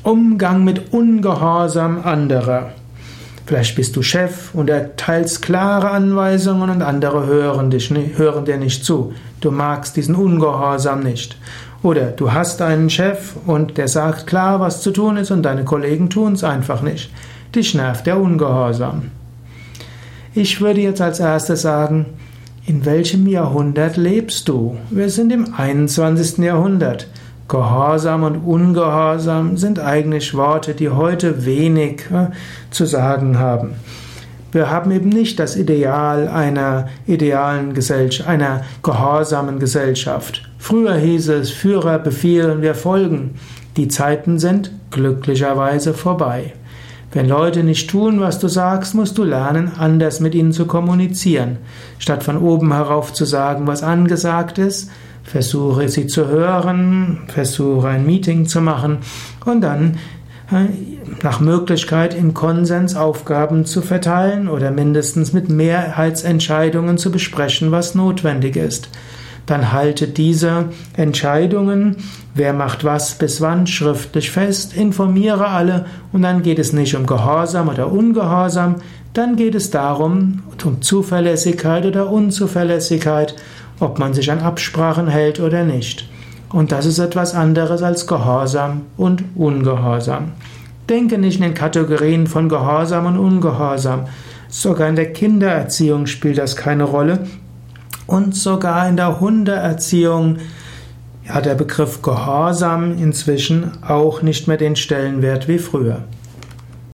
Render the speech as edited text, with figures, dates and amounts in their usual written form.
Umgang mit Ungehorsam anderer. Vielleicht bist du Chef und erteilst klare Anweisungen und andere hören dir nicht zu. Du magst diesen Ungehorsam nicht. Oder du hast einen Chef und der sagt klar, was zu tun ist und deine Kollegen tun es einfach nicht. Dich nervt der Ungehorsam. Ich würde jetzt als erstes sagen, in welchem Jahrhundert lebst du? Wir sind im 21. Jahrhundert. Gehorsam und Ungehorsam sind eigentlich Worte, die heute wenig zu sagen haben. Wir haben eben nicht das Ideal einer idealen Gesellschaft, einer gehorsamen Gesellschaft. Früher hieß es, Führer befehlen, wir folgen. Die Zeiten sind glücklicherweise vorbei. Wenn Leute nicht tun, was du sagst, musst du lernen, anders mit ihnen zu kommunizieren. Statt von oben herauf zu sagen, was angesagt ist, versuche sie zu hören, versuche ein Meeting zu machen und dann nach Möglichkeit im Konsens Aufgaben zu verteilen oder mindestens mit Mehrheitsentscheidungen zu besprechen, was notwendig ist. Dann halte diese Entscheidungen, wer macht was bis wann, schriftlich fest, informiere alle und dann geht es nicht um Gehorsam oder Ungehorsam, dann geht es darum, um Zuverlässigkeit oder Unzuverlässigkeit, ob man sich an Absprachen hält oder nicht. Und das ist etwas anderes als Gehorsam und Ungehorsam. Denke nicht in den Kategorien von Gehorsam und Ungehorsam. Sogar in der Kindererziehung spielt das keine Rolle. Und sogar in der Hundeerziehung hat der Begriff Gehorsam inzwischen auch nicht mehr den Stellenwert wie früher.